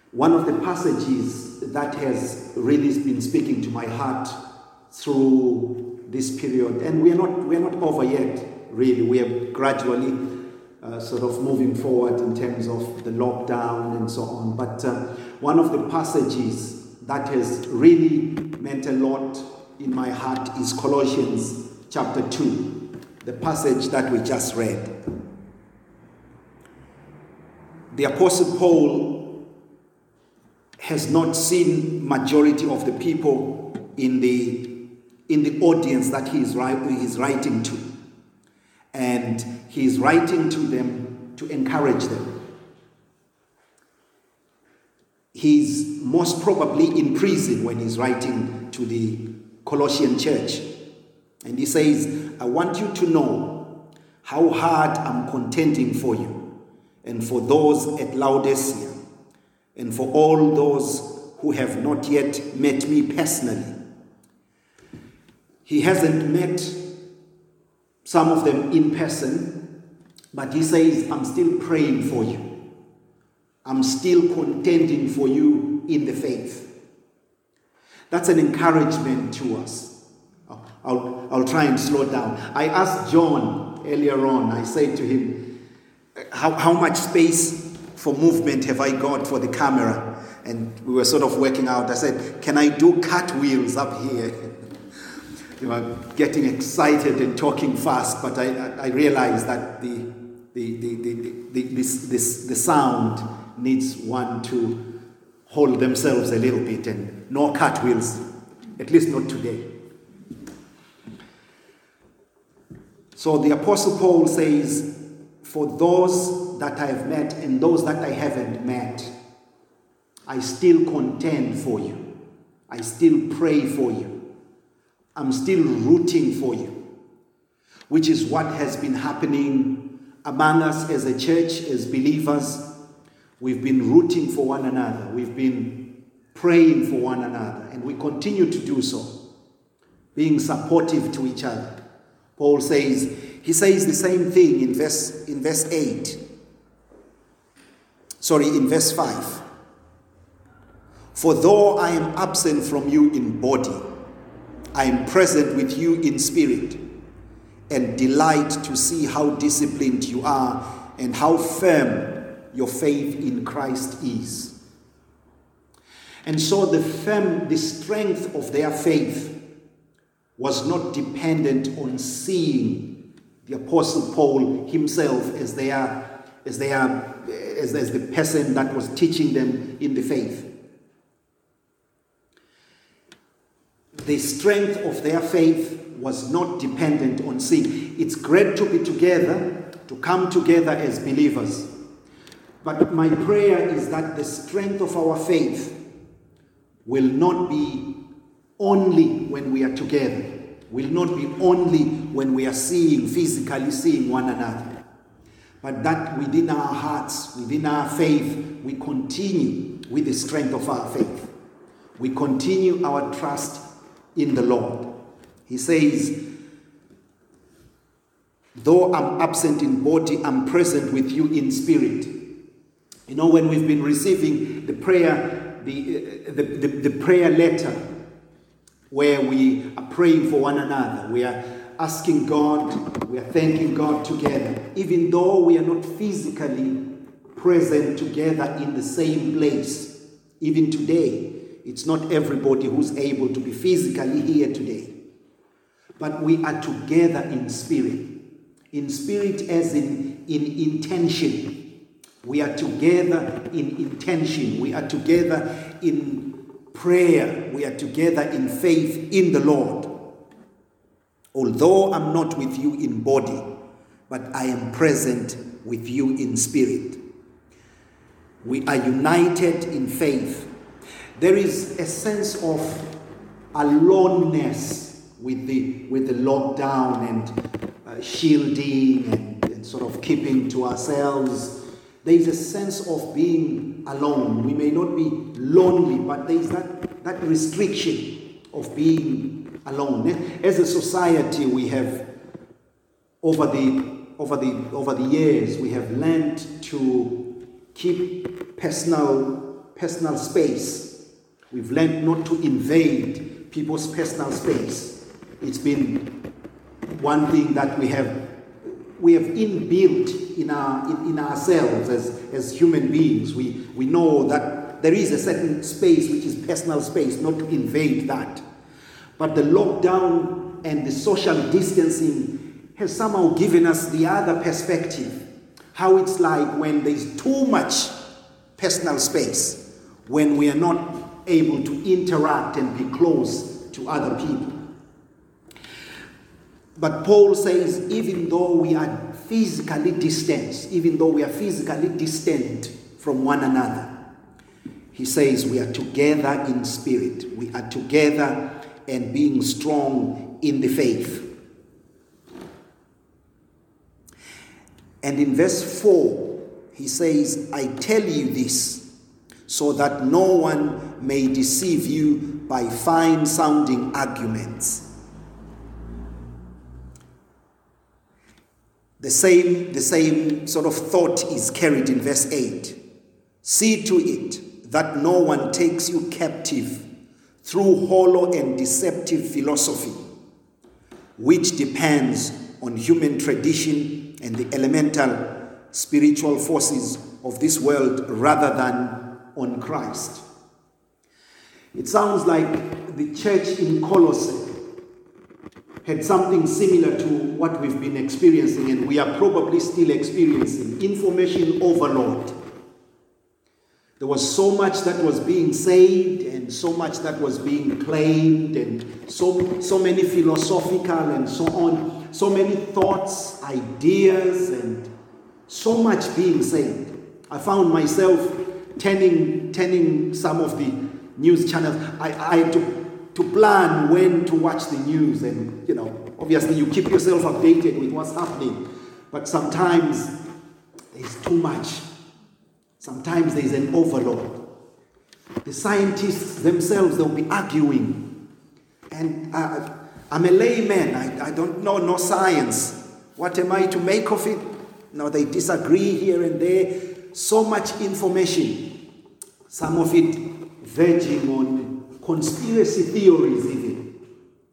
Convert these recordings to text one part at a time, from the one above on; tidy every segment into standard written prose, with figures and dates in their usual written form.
One of the passages that has really been speaking to my heart through this period, and we are not over yet, really. We are gradually sort of moving forward in terms of the lockdown and so on. But one of the passages that has really meant a lot in my heart is Colossians chapter 2, the passage that we just read. The Apostle Paul has not seen majority of the people in the audience that he is writing to. And he is writing to them to encourage them. He's most probably in prison when he's writing to the Colossian church. And he says, I want you to know how hard I'm contending for you and for those at Laodicea and for all those who have not yet met me personally. He hasn't met some of them in person, but he says, I'm still praying for you. I'm still contending for you in the faith. That's an encouragement to us. I'll try and slow down. I asked John earlier on, I said to him, how much space for movement have I got for the camera? And we were sort of working out. I said, can I do cartwheels up here? Getting excited and talking fast, but I realized that the sound needs one to hold themselves a little bit, and no cartwheels, at least not today. So the Apostle Paul says, for those that I have met and those that I haven't met, I still contend for you. I still pray for you. I'm still rooting for you, which is what has been happening among us as a church, as believers. We've been rooting for one another. We've been praying for one another, and we continue to do so, being supportive to each other. Paul says, he says the same thing in verse 5. For though I am absent from you in body, I am present with you in spirit, and delight to see how disciplined you are and how firm your faith in Christ is. And so the strength of their faith was not dependent on seeing the Apostle Paul himself as the person that was teaching them in the faith. The strength of their faith was not dependent on seeing. It's great to be together, to come together as believers. But my prayer is that the strength of our faith will not be only when we are together, will not be only when we are physically seeing one another, but that within our hearts, within our faith, we continue with the strength of our faith. We continue our trust in the Lord. He says, though I'm absent in body, I'm present with you in spirit. You know, when we've been receiving the prayer, the prayer letter, where we are praying for one another, we are asking God, we are thanking God together, even though we are not physically present together in the same place. Even today, it's not everybody who's able to be physically here today. But we are together in spirit. In spirit as in intention. We are together in intention. We are together in prayer. We are together in faith in the Lord. Although I'm not with you in body, but I am present with you in spirit. We are united in faith. There is a sense of aloneness with the lockdown and shielding and sort of keeping to ourselves. There is a sense of being alone. We may not be lonely, but there is that restriction of being alone. As a society, we have over the years we have learned to keep personal personal space. We've learned not to invade people's personal space. It's been one thing that we have inbuilt in ourselves as human beings. We know that there is a certain space which is personal space, not to invade that. But the lockdown and the social distancing has somehow given us the other perspective. How it's like when there's too much personal space, when we are not able to interact and be close to other people. But Paul says, even though we are physically distant from one another, he says we are together in spirit. We are together and being strong in the faith. And in verse 4, he says, I tell you this, so that no one may deceive you by fine-sounding arguments. The same sort of thought is carried in verse 8. See to it that no one takes you captive through hollow and deceptive philosophy, which depends on human tradition and the elemental spiritual forces of this world rather than on Christ. It sounds like the church in Colossae had something similar to what we've been experiencing, and we are probably still experiencing information overload. There was so much that was being said and so much that was being claimed, and so many philosophical and so on, so many thoughts, ideas, and so much being said. I found myself turning some of the news channels. I had to plan when to watch the news, and obviously you keep yourself updated with what's happening, but sometimes there's too much. Sometimes there's an overload. The scientists themselves, they'll be arguing, and I'm a layman, I don't know no science. What am I to make of it? They disagree here and there. So much information, some of it verging on conspiracy theories even.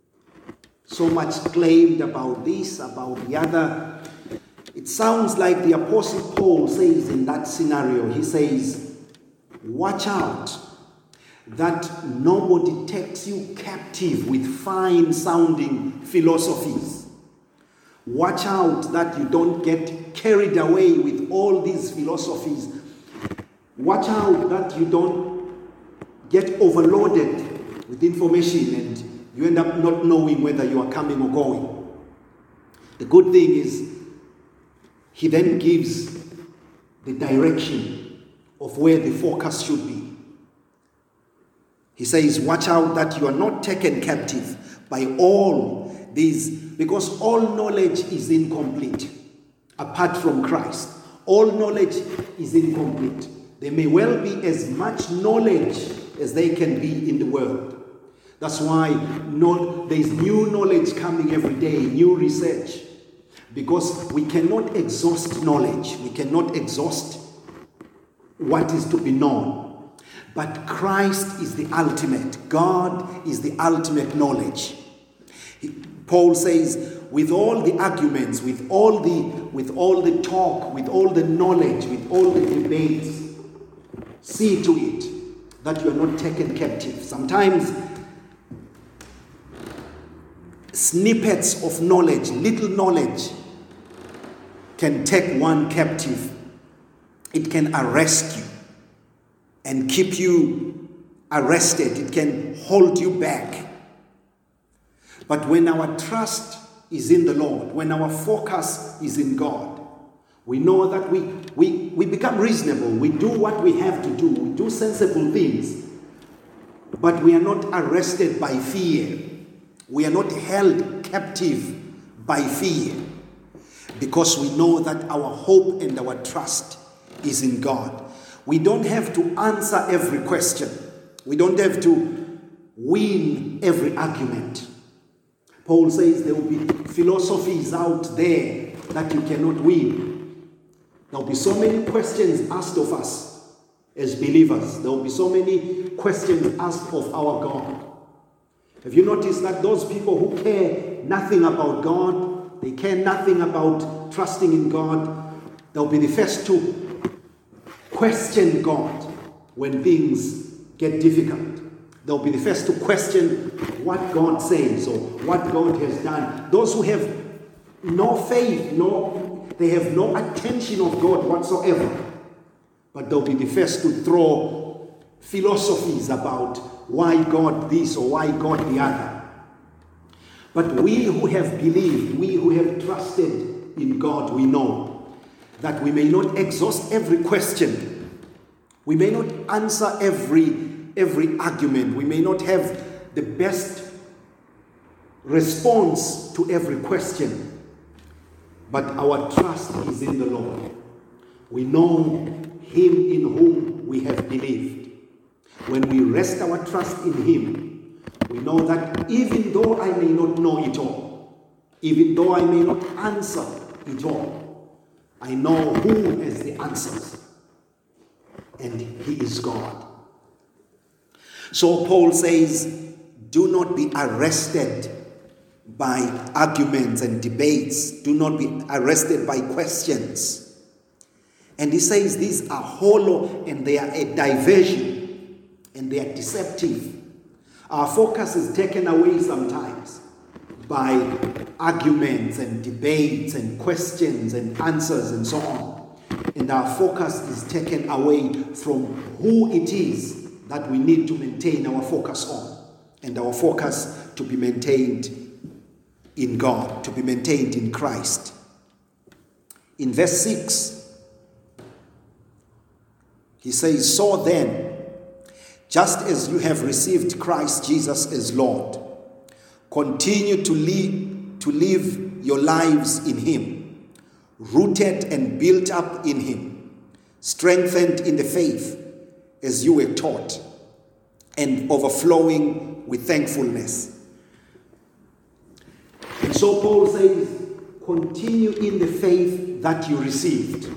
So much claimed about this, about the other. It sounds like the Apostle Paul says in that scenario, he says, watch out that nobody takes you captive with fine-sounding philosophies. Watch out that you don't get carried away with all these philosophies. Watch out that you don't get overloaded with information and you end up not knowing whether you are coming or going. The good thing is, he then gives the direction of where the focus should be. He says, watch out that you are not taken captive by all these, because all knowledge is incomplete apart from Christ. All knowledge is incomplete. There may well be as much knowledge as they can be in the world. That's why there's new knowledge coming every day, new research. Because we cannot exhaust knowledge. We cannot exhaust what is to be known. But Christ is the ultimate. God is the ultimate knowledge. Paul says, with all the arguments, with all the talk, with all the knowledge, with all the debates, see to it that you are not taken captive. Sometimes snippets of knowledge, little knowledge, can take one captive. It can arrest you and keep you arrested. It can hold you back. But when our trust is in the Lord, when our focus is in God, we know that we become reasonable. We do what we have to do. We do sensible things. But we are not arrested by fear. We are not held captive by fear. Because we know that our hope and our trust is in God. We don't have to answer every question. We don't have to win every argument. Paul says there will be philosophies out there that you cannot win. There will be so many questions asked of us, as believers. There will be so many questions asked of our God. Have you noticed that those people who care nothing about God, they care nothing about trusting in God, they'll be the first to question God when things get difficult. They'll be the first to question what God says or what God has done. Those who have no faith, they have no attention of God whatsoever. But they'll be the first to throw philosophies about why God this or why God the other. But we who have believed, we who have trusted in God, we know that we may not exhaust every question. We may not answer every argument. We may not have the best response to every question. But our trust is in the Lord. We know Him in whom we have believed. When we rest our trust in Him, we know that even though I may not know it all, even though I may not answer it all, I know who has the answers. And He is God. So Paul says, do not be arrested by arguments and debates. Do not be arrested by questions. And he says these are hollow and they are a diversion and they are deceptive. Our focus is taken away sometimes by arguments and debates and questions and answers and so on. And our focus is taken away from who it is that we need to maintain our focus on. And our focus to be maintained in God, to be maintained in Christ. In verse 6, he says, so then, just as you have received Christ Jesus as Lord, continue to live your lives in Him, rooted and built up in Him, strengthened in the faith as you were taught, and overflowing with thankfulness. And so Paul says, continue in the faith that you received.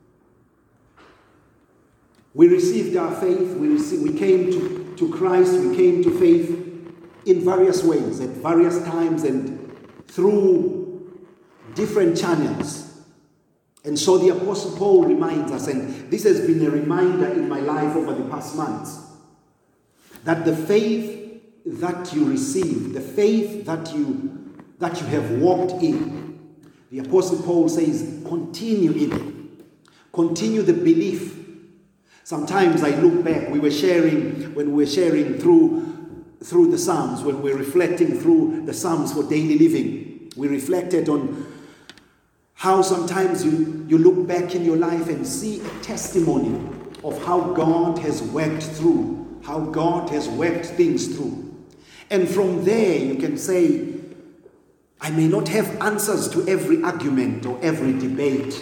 We received our faith, we came to Christ, we came to faith in various ways, at various times and through different channels. And so the Apostle Paul reminds us, and this has been a reminder in my life over the past months, that the faith that you receive, the faith that you have walked in, the Apostle Paul says, continue in it. Continue the belief. Sometimes I look back, when we were sharing through the Psalms, when we're reflecting through the Psalms for daily living, we reflected on how sometimes you look back in your life and see a testimony of how God has worked through, how God has worked things through. And from there you can say, I may not have answers to every argument or every debate,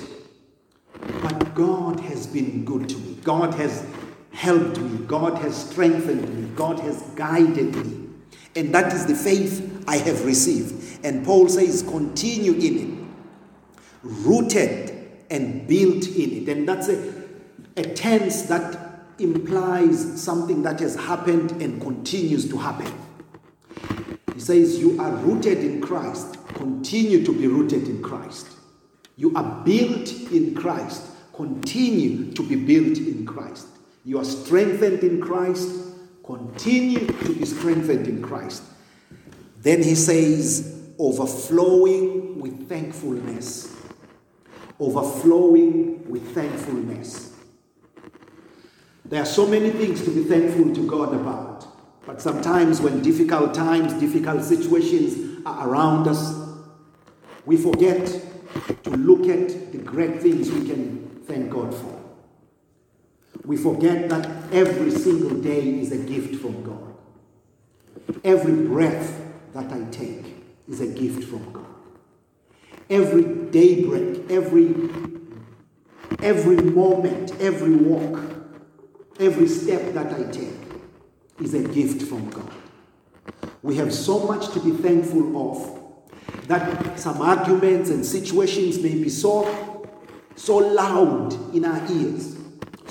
but God has been good to me. God has helped me. God has strengthened me. God has guided me. And that is the faith I have received. And Paul says, continue in it, rooted and built in it. And that's a tense that implies something that has happened and continues to happen. He says, you are rooted in Christ. Continue to be rooted in Christ. You are built in Christ. Continue to be built in Christ. You are strengthened in Christ. Continue to be strengthened in Christ. Then he says, overflowing with thankfulness. Overflowing with thankfulness. There are so many things to be thankful to God about. But sometimes when difficult times, difficult situations are around us, we forget to look at the great things we can thank God for. We forget that every single day is a gift from God. Every breath that I take is a gift from God. Every daybreak, every moment, every walk, every step that I take is a gift from God. We have so much to be thankful of that some arguments and situations may be so loud in our ears,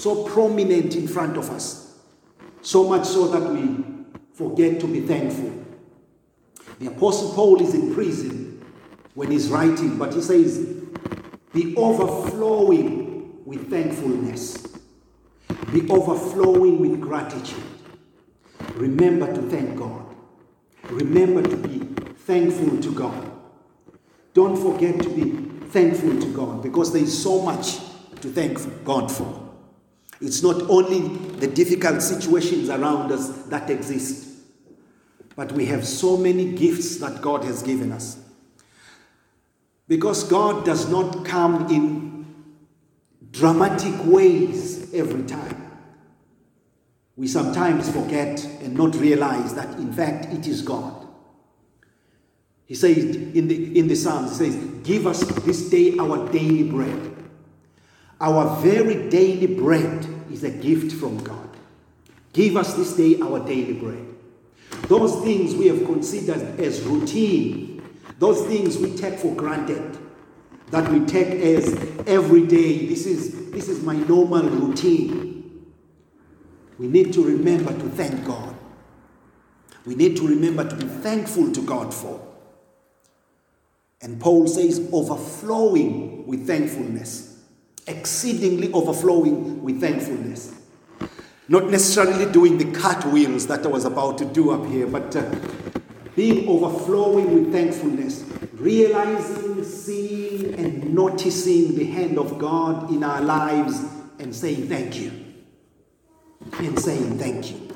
so prominent in front of us, so much so that we forget to be thankful. The Apostle Paul is in prison when he's writing, but he says, be overflowing with thankfulness. Be overflowing with gratitude. Remember to thank God. Remember to be thankful to God. Don't forget to be thankful to God, because there is so much to thank God for. It's not only the difficult situations around us that exist, but we have so many gifts that God has given us. Because God does not come in dramatic ways every time. We sometimes forget and not realize that in fact it is God. He says in the Psalms, he says, give us this day our daily bread. Our very daily bread is a gift from God. Give us this day our daily bread. Those things we have considered as routine, those things we take for granted, that we take as every day, this is my normal routine. We need to remember to thank God. We need to remember to be thankful to God for. And Paul says, overflowing with thankfulness. Exceedingly overflowing with thankfulness. Not necessarily doing the cartwheels that I was about to do up here, but being overflowing with thankfulness. Realizing, seeing, and noticing the hand of God in our lives and saying thank you. And saying thank you.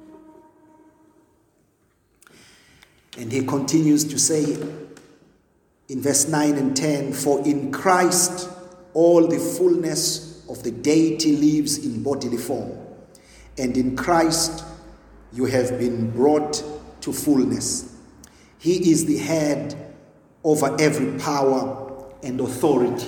And he continues to say in verse 9 and 10, for in Christ all the fullness of the deity lives in bodily form, and in Christ you have been brought to fullness. He is the head over every power and authority.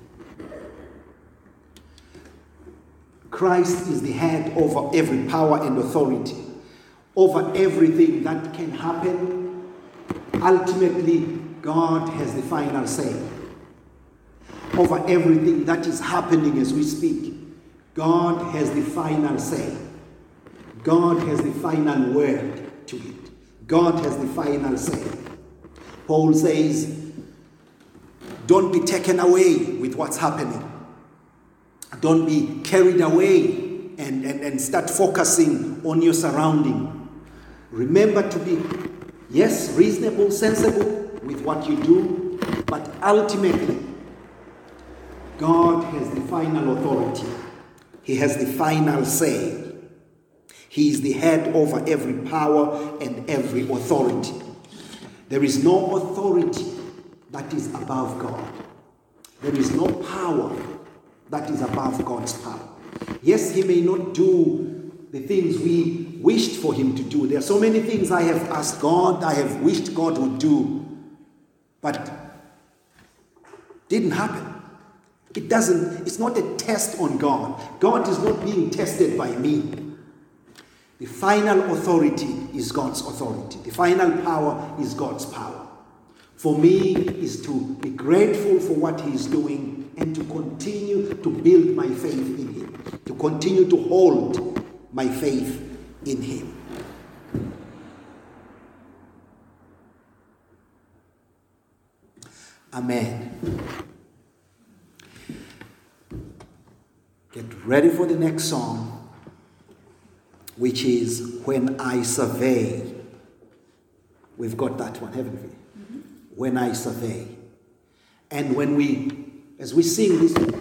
Christ is the head over every power and authority, over everything that can happen. Ultimately, God has the final say. Over everything that is happening as we speak, God has the final say. God has the final word to it. God has the final say. Paul says, don't be taken away with what's happening. Don't be carried away and start focusing on your surrounding. Remember to be, yes, reasonable, sensible with what you do, but ultimately, God has the final authority. He has the final say. He is the head over every power and every authority. There is no authority that is above God. There is no power that is above God's power. Yes, he may not do the things we wished for him to do. There are so many things I have asked God, I have wished God would do, but didn't happen. It's not a test on God. God is not being tested by me. The final authority is God's authority. The final power is God's power. For me is to be grateful for what he is doing and to continue to build my faith in him. To continue to hold my faith in him. Amen. Get ready for the next song, which is When I Survey. We've got that one, haven't we? Mm-hmm. When I Survey. And as we sing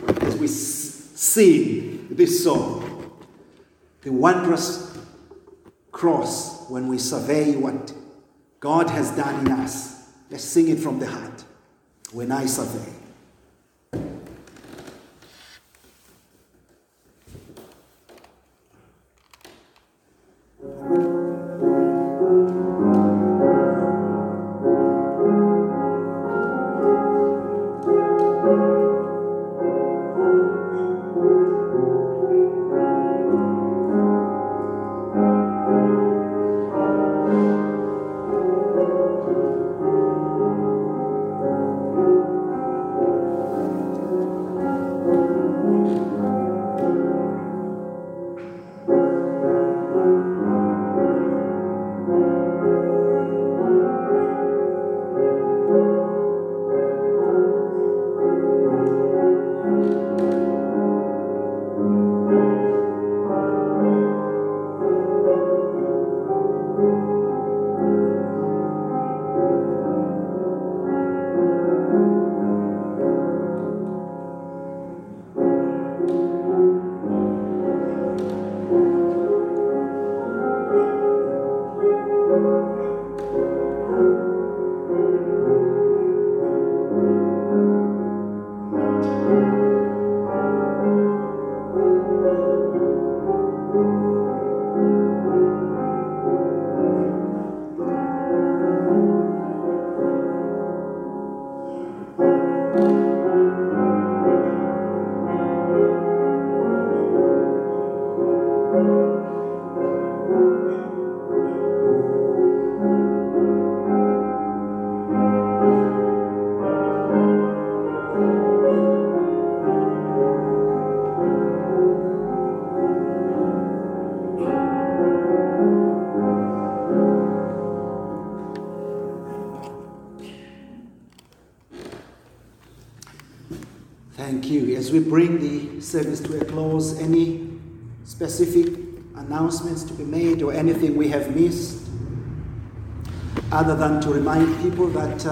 this song, the wondrous cross, when we survey what God has done in us, let's sing it from the heart. When I survey. you. As we bring the service to a close, any specific announcements to be made or anything we have missed, other than to remind people that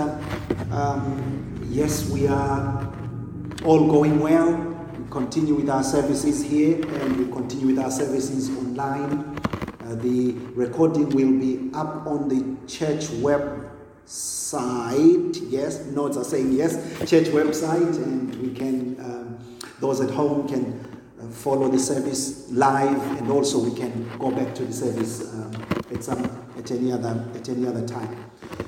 yes, we are all going well. We continue with our services here and we continue with our services online. The recording will be up on the church website. Yes, notes are saying yes, church website, and we can, those at home can follow the service live, and also we can go back to the service at any other time.